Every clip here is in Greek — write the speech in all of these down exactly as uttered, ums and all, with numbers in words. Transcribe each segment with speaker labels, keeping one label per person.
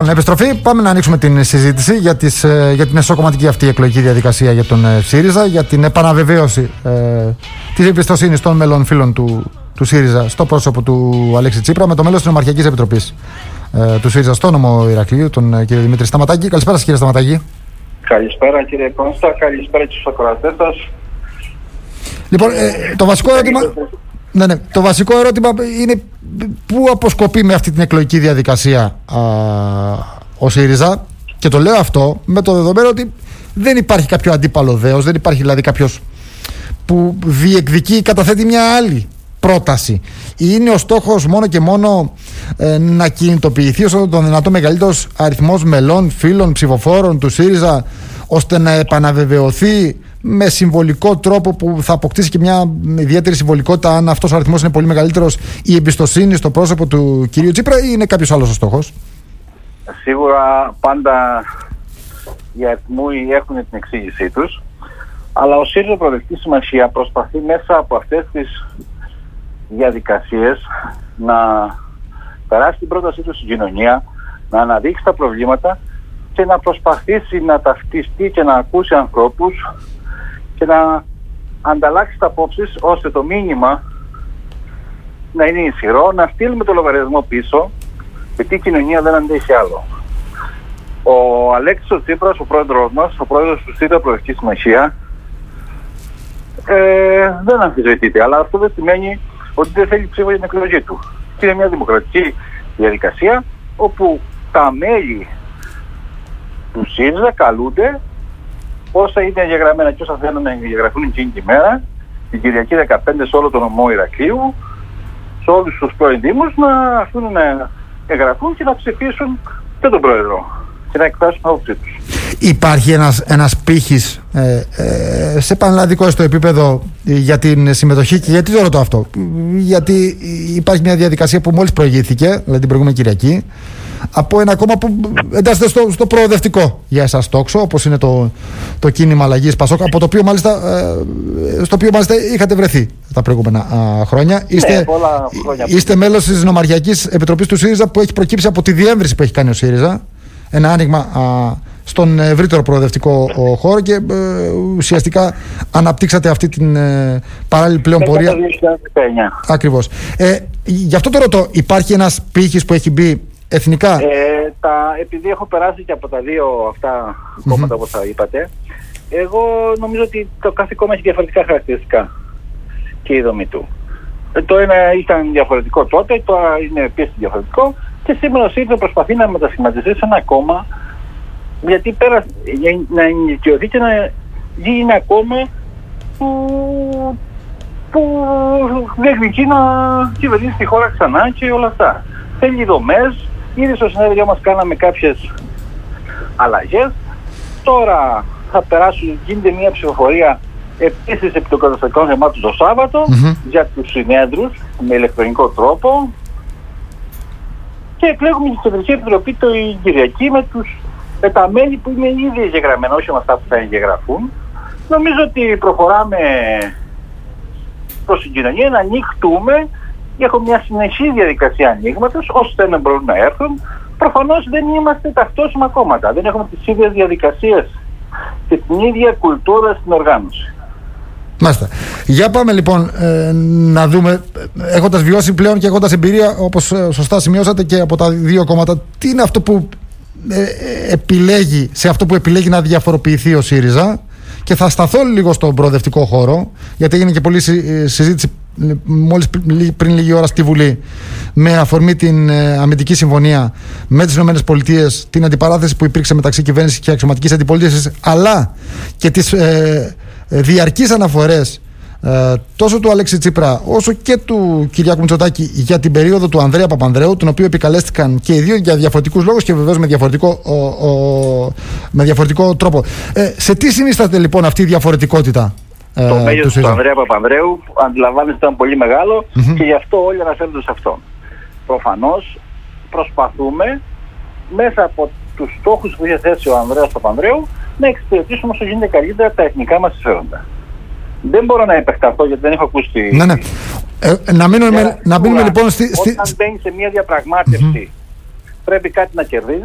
Speaker 1: Λοιπόν, επιστροφή. Πάμε να ανοίξουμε την συζήτηση για, τις, για την εσωκομματική αυτή εκλογική διαδικασία για τον ΣΥΡΙΖΑ, για την επαναβεβαίωση ε, της εμπιστοσύνης των μελών φίλων του, του ΣΥΡΙΖΑ στο πρόσωπο του Αλέξη Τσίπρα, με το μέλος της Νομαρχιακής Επιτροπής ε, του ΣΥΡΙΖΑ στο νομό Ηρακλείου, τον κύριο Δημήτρη Σταματάκη. Καλησπέρα σας, κύριε Σταματάκη.
Speaker 2: Καλησπέρα, κύριε Κώστα. Καλησπέρα και στους ακροατές σας.
Speaker 1: Λοιπόν, ε, το βασικό ερώτημα. Ναι, ναι. Το βασικό ερώτημα είναι πού αποσκοπεί με αυτή την εκλογική διαδικασία α, ο ΣΥΡΙΖΑ, και το λέω αυτό με το δεδομένο ότι δεν υπάρχει κάποιο αντίπαλο δέος, δεν υπάρχει δηλαδή κάποιος που διεκδικεί ή καταθέτει μια άλλη πρόταση. Είναι ο στόχος μόνο και μόνο ε, να κινητοποιηθεί όσο τον δυνατό μεγαλύτερος αριθμός μελών, φίλων, ψηφοφόρων του ΣΥΡΙΖΑ, ώστε να επαναβεβαιωθεί με συμβολικό τρόπο που θα αποκτήσει και μια ιδιαίτερη συμβολικότητα, αν αυτός ο αριθμός είναι πολύ μεγαλύτερος, η εμπιστοσύνη στο πρόσωπο του κυρίου Τσίπρα, ή είναι κάποιος άλλος ο στόχος?
Speaker 2: Σίγουρα πάντα οι αριθμοί έχουν την εξήγησή τους, αλλά ο ΣΥΡΙΖΑ Προοδευτική Συμμαχία προσπαθεί μέσα από αυτές τις διαδικασίες να περάσει την πρότασή του στην κοινωνία, να αναδείξει τα προβλήματα και να προσπαθήσει να ταυτιστεί και να ακούσει ανθρώπους και να ανταλλάξει τα απόψεις, ώστε το μήνυμα να είναι ισχυρό, να στείλουμε το λογαριασμό πίσω, γιατί η κοινωνία δεν αντέχει άλλο. Ο Αλέξης ο Τσίπρας, ο πρόεδρος μας, ο πρόεδρος του ΣΥΡΙΖΑ Προοδευτική Συμμαχία, ε, δεν αμφισβητείται, αλλά αυτό δεν σημαίνει ότι δεν θέλει ψήφο για την εκλογή του. Είναι μια δημοκρατική διαδικασία όπου τα μέλη του ΣΥΡΙΖΑ καλούνται, όσα είναι εγγεγραμμένα και όσα θέλουν να εγγεγραφούν εκείνη τη μέρα, την Κυριακή δεκαπέντε, σε όλο τον νομό Ηρακλείου, σε όλους τους πρώην δήμους, να αφήνουν να εγγραφούν και να ψηφίσουν και τον πρόεδρο και να εκφράσουν την άποψή τους.
Speaker 1: Υπάρχει ένας, ένας πύχης ε, ε, σε πανελλαδικό στο επίπεδο για την συμμετοχή, και γιατί το ρωτώ αυτό? Γιατί υπάρχει μια διαδικασία που μόλις προηγήθηκε, δηλαδή την προηγούμενη Κυριακή, από ένα κόμμα που εντάσσεται στο, στο προοδευτικό για εσάς τόξο, όπως είναι το, το κίνημα αλλαγής Πασόκ, από το οποίο μάλιστα, ε, στο οποίο μάλιστα είχατε βρεθεί τα προηγούμενα α, χρόνια. Είστε,
Speaker 2: ναι, πολλά χρόνια.
Speaker 1: Είστε μέλος της Νομαρχιακής Επιτροπής του ΣΥΡΙΖΑ, που έχει προκύψει από τη διεύρυνση που έχει κάνει ο ΣΥΡΙΖΑ, ένα άνοιγμα α, στον ευρύτερο προοδευτικό ο, χώρο, και ε, ουσιαστικά αναπτύξατε αυτή την ε, παράλληλη πλέον πορεία. Ακριβώς. Ε, γι' αυτό το ρωτώ, υπάρχει ένας πύχης που έχει μπει εθνικά?
Speaker 2: Ε, τα, επειδή έχω περάσει και από τα δύο αυτά κόμματα, όπως θα είπατε, εγώ νομίζω ότι το κάθε κόμμα έχει διαφορετικά χαρακτηριστικά και η δομή του. Ε, το ένα ήταν διαφορετικό τότε, το άλλο είναι επίσης διαφορετικό, και σήμερα ο ΣΥΡΙΖΑ προσπαθεί να μετασχηματιστεί σε ένα κόμμα, γιατί πέρα για να ενηλικιωθεί και να γίνει ένα κόμμα που, που διεκδικεί να κυβερνήσει τη χώρα ξανά και όλα αυτά. Θέλει δομές. Ήδη στο συνέδριο μας κάναμε κάποιες αλλαγές. Τώρα θα περάσουν, γίνεται μια ψηφοφορία επίσης επί των καταστατικών θεμάτων το Σάββατο mm-hmm. για τους συνέδρους με ηλεκτρονικό τρόπο, και εκλέγουμε την Κεντρική Επιτροπή το Κυριακή με, τους, με τα μέλη που είναι ήδη εγγεγραμμένα, όχι με αυτά που θα εγγεγραφούν. Νομίζω ότι προχωράμε προς την κοινωνία, να ανοιχτούμε. Έχω μια συνεχή διαδικασία ανοίγματος, ώστε να μπορούν να έρθουν. Προφανώς δεν είμαστε ταυτόσιμα κόμματα. Δεν έχουμε τις ίδιες διαδικασίες και την ίδια κουλτούρα στην οργάνωση.
Speaker 1: Μάλιστα. Για πάμε λοιπόν ε, να δούμε, έχοντας βιώσει πλέον και έχοντας εμπειρία, όπως ε, σωστά σημειώσατε, και από τα δύο κόμματα, τι είναι αυτό που ε, επιλέγει, σε αυτό που επιλέγει να διαφοροποιηθεί ο ΣΥΡΙΖΑ. Και θα σταθώ λίγο στον προοδευτικό χώρο, γιατί έγινε και πολλή συζήτηση μόλις πριν λίγη ώρα στη Βουλή, με αφορμή την ε, αμυντική συμφωνία με τις ΗΠΑ, την αντιπαράθεση που υπήρξε μεταξύ κυβέρνησης και αξιωματικής αντιπολίτευσης, αλλά και τις ε, ε, διαρκείς αναφορές ε, τόσο του Αλέξη Τσίπρα όσο και του Κυριάκου Μητσοτάκη για την περίοδο του Ανδρέα Παπανδρέου, τον οποίο επικαλέστηκαν και οι δύο για διαφορετικούς λόγους και βεβαίως με διαφορετικό, ο, ο, με διαφορετικό τρόπο. Ε, σε τι συνίσταται λοιπόν αυτή η διαφορετικότητα?
Speaker 2: Το ε, μέγεθος του, του Ανδρέα Παπανδρέου, αντιλαμβάνεστε, ήταν πολύ μεγάλο mm-hmm. και γι' αυτό όλοι αναφέρονται σε αυτό. Προφανώς προσπαθούμε μέσα από τους στόχους που είχε θέσει ο Ανδρέας Παπανδρέου να εξυπηρετήσουμε όσο γίνεται καλύτερα τα εθνικά μας συμφέροντα. Δεν μπορώ να επεκταθώ γιατί δεν έχω ακούσει τη...
Speaker 1: Ναι, ναι. Ε, να μείνουμε, yeah, να μείνουμε λοιπόν στη...
Speaker 2: Όταν μπαίνει σε μια διαπραγμάτευση mm-hmm. πρέπει κάτι να κερδίζει.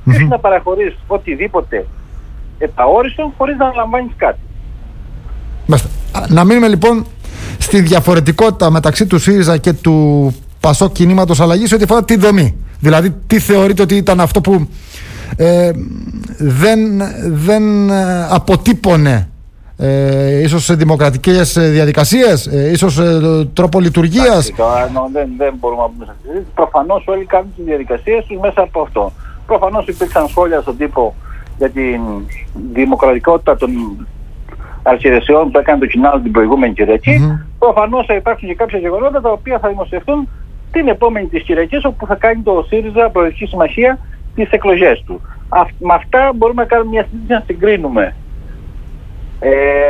Speaker 2: Mm-hmm. Και να παραχωρείς οτιδήποτε επαόριστον χωρίς να λαμβάνεις κάτι.
Speaker 1: Μάλιστα. Να μείνουμε λοιπόν στη διαφορετικότητα μεταξύ του ΣΥΡΙΖΑ και του ΠΑΣΟΚ Κινήματος Αλλαγής ό,τι αφορά τη δομή. Δηλαδή, τι θεωρείτε ότι ήταν αυτό που ε, δεν, δεν αποτύπωνε ε, ίσως σε δημοκρατικές διαδικασίες, ε, ίσως ε, τρόπο λειτουργίας.
Speaker 2: Τώρα, no, δεν, δεν μπορούμε να πούμε σε αυτή τη συζήτηση. Προφανώς όλοι κάνουν τις διαδικασίες τους μέσα από αυτό. Προφανώς υπήρξαν σχόλια στον τύπο για την δημοκρατικότητα των αρχιερεσιών που έκανε το κοινάλο την προηγούμενη Κυριακή. Mm-hmm. Προφανώς θα υπάρξουν και κάποια γεγονότα τα οποία θα δημοσιευτούν την επόμενη της Κυριακής, όπου θα κάνει το ΣΥΡΙΖΑ Προεδρική Συμμαχία τις εκλογές του. Α, με αυτά μπορούμε να κάνουμε μια συζήτηση να συγκρίνουμε ε,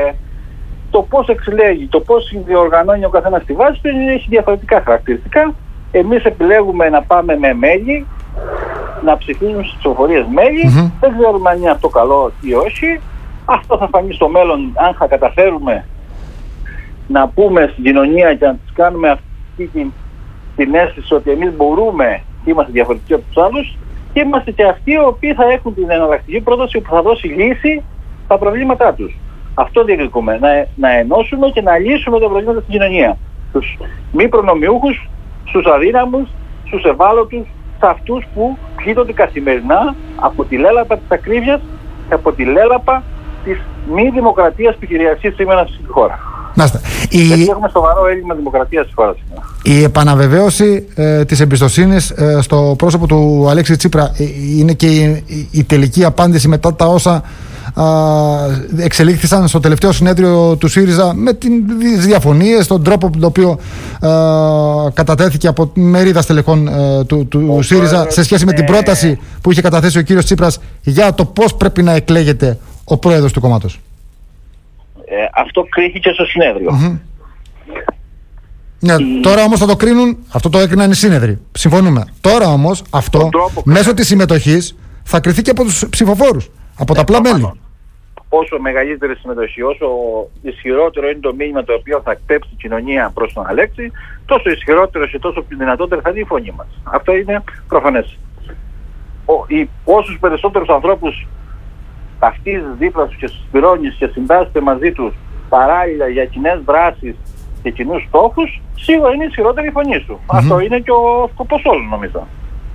Speaker 2: το πώς εξηλέγει, το πώς διοργανώνει ο καθένας τη βάση του, έχει διαφορετικά χαρακτηριστικά. Εμείς επιλέγουμε να πάμε με μέλη, να ψηφίσουμε στις ψηφοφορίες μέλη. Mm-hmm. Δεν ξέρουμε αν είναι αυτό καλό ή όχι. Αυτό θα φανεί στο μέλλον, αν θα καταφέρουμε να πούμε στην κοινωνία και να τις κάνουμε αυτή την, την αίσθηση ότι εμείς μπορούμε και είμαστε διαφορετικοί από τους άλλους και είμαστε και αυτοί οι οποίοι θα έχουν την εναλλακτική πρόταση που θα δώσει λύση στα προβλήματά τους. Αυτό διεκδικούμε, να, να ενώσουμε και να λύσουμε τα προβλήματα στην κοινωνία. Τους μη προνομιούχους, στους αδύναμους, στους ευάλωτους, σε αυτούς που πλήττονται καθημερινά από τη λέλαπα της ακρίβειας και από τη λέλαπα της μη δημοκρατίας που κυριαρχεί σήμερα στη χώρα.
Speaker 1: Νάστε.
Speaker 2: Γιατί η... έχουμε σοβαρό έλλειμμα δημοκρατίας στη χώρα σήμερα.
Speaker 1: Η επαναβεβαίωση ε, της εμπιστοσύνης ε, στο πρόσωπο του Αλέξη Τσίπρα ε, είναι και η, η, η τελική απάντηση μετά τα όσα ε, εξελίχθησαν στο τελευταίο συνέδριο του ΣΥΡΙΖΑ με τις διαφωνίες, τον τρόπο με τον οποίο ε, κατατέθηκε από μερίδα στελεχών ε, του, του ο ΣΥΡΙΖα πρόεδρος, σε σχέση με την πρόταση που είχε καταθέσει ο κύριος Τσίπρας για το πώς πρέπει να εκλέγεται ο πρόεδρος του κόμματος.
Speaker 2: Ε, αυτό κρίθηκε στο συνέδριο. Mm-hmm.
Speaker 1: Ναι, η... Τώρα όμως θα το κρίνουν, αυτό το έκριναν οι σύνεδροι. Συμφωνούμε. Τώρα όμως αυτό μέσω της συμμετοχής θα κριθεί και από τους ψηφοφόρους, από ε, τα απλά μέλη.
Speaker 2: Όσο μεγαλύτερη συμμετοχή, όσο ισχυρότερο είναι το μήνυμα το οποίο θα εκπέψει η κοινωνία προς τον Αλέξη, τόσο ισχυρότερο και τόσο πιο δυνατότερο θα είναι η φωνή μας. Αυτό είναι προφανές. Ο, οι, όσους περισσότερους ανθρώπους ταυτίζεις δίπλα τους και συμπληρώνεις και συντάσσετε μαζί τους παράλληλα για κοινές δράσεις και κοινούς στόχους, σίγουρα είναι ισχυρότερη η φωνή σου. Mm-hmm. Αυτό είναι και ο σκοπός όλων, νομίζω.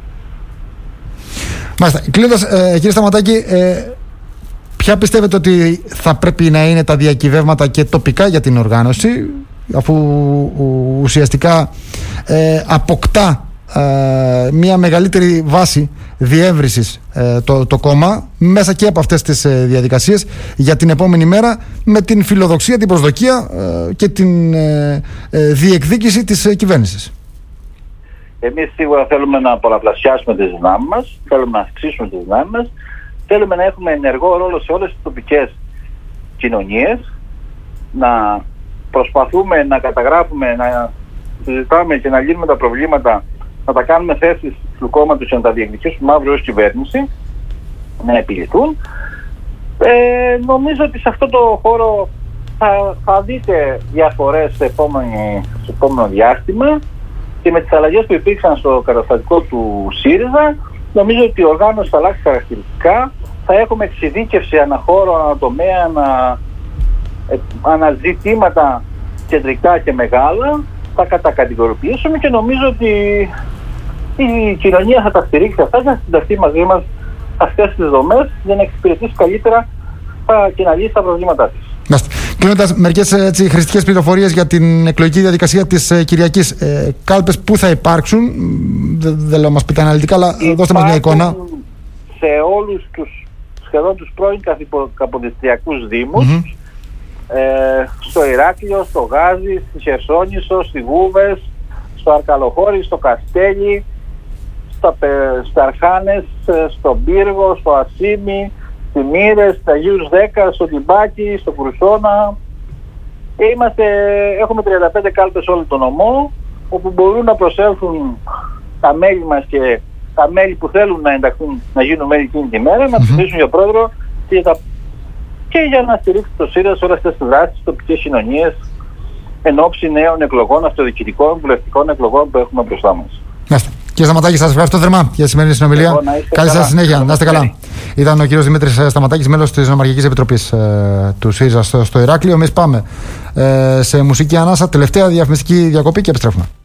Speaker 1: Μάλιστα. Κλείνοντας, ε, κύριε Σταματάκη, ε, ποια πιστεύετε ότι θα πρέπει να είναι τα διακυβεύματα και τοπικά για την οργάνωση, αφού ουσιαστικά ε, αποκτά ε, μια μεγαλύτερη βάση διεύρυνσης ε, το, το κόμμα μέσα και από αυτές τις ε, διαδικασίες για την επόμενη μέρα, με την φιλοδοξία, την προσδοκία ε, και την ε, ε, διεκδίκηση της ε, κυβέρνησης.
Speaker 2: Εμείς σίγουρα θέλουμε να πολλαπλασιάσουμε τις δυνάμεις μας, θέλουμε να αυξήσουμε τις δυνάμεις μας, θέλουμε να έχουμε ενεργό ρόλο σε όλες τις τοπικές κοινωνίες, να προσπαθούμε να καταγράφουμε, να συζητάμε και να λύνουμε τα προβλήματα, να τα κάνουμε θέσεις του κόμματος και να τα διεκδικήσουμε αύριο ως κυβέρνηση, να επιληθούν. Ε, νομίζω ότι σε αυτό το χώρο θα, θα δείτε διαφορές στο επόμενο, στο επόμενο διάστημα, και με τις αλλαγές που υπήρξαν στο καταστατικό του ΣΥΡΙΖΑ, νομίζω ότι η οργάνωση θα αλλάξει χαρακτηριστικά. Θα έχουμε εξειδίκευση αναχώρο, ανατομέα, ανα, ε, αναζητήματα κεντρικά και μεγάλα. Θα κατακατηγοριοποιήσουμε και νομίζω ότι η κοινωνία θα τα στηρίξει αυτά και θα συνταχθεί μαζί μας αυτές τις δομές για να εξυπηρετήσει καλύτερα και να λύσει τα προβλήματά της.
Speaker 1: Κλείνοντας, μερικές έτσι, χρηστικές πληροφορίες για την εκλογική διαδικασία της ε, Κυριακής. Ε, κάλπες που θα υπάρξουν, δεν δε λέω να μας πείτε αναλυτικά, αλλά υπάρχουν, δώστε μας μια εικόνα.
Speaker 2: Σε όλους τους, σχεδόν τους πρώην καποδιστριακούς δήμους, mm-hmm. ε, στο Ηράκλειο, στο Γάζι, στη Χερσόνησο, στη Γούβες, στο Αρκαλοχώρι, στο Καστέλι, στα, στα Αρχάνες, στον Πύργο, στο Ασίμι, στη Μύρες, στα Αγίους δέκα, στο Τιμπάκι, στο Κρουσόνα. Είμαστε, έχουμε τριάντα πέντε κάλπες όλο τον νομό, όπου μπορούν να προσέλθουν τα μέλη μας και τα μέλη που θέλουν να ενταχθούν, να γίνουν μέλη εκείνη τη μέρα, mm-hmm. να ψηφίσουν για πρόεδρο και για, τα... και για να στηρίξουν το ΣΥΡΙΖΑ σε όλες αυτές τις δράσεις, τοπικές κοινωνίες, εν ώψη νέων εκλογών, αυτοδιοικητικών, βουλευτικών εκλογών που έχουμε μπροστά μας.
Speaker 1: Κύριε Σταματάκη, σας ευχαριστώ θερμά για τη σημερινή συνομιλία. Καλή σας συνέχεια. Να είστε καλά. Ήταν ο κύριος Δημήτρης Σταματάκης, μέλος της Νομαρχικής Επιτροπής ε, του ΣΥΡΙΖΑ στο, στο Ηράκλειο. Εμείς πάμε ε, σε μουσική ανάσα, τελευταία διαφημιστική διακοπή και επιστρέφουμε.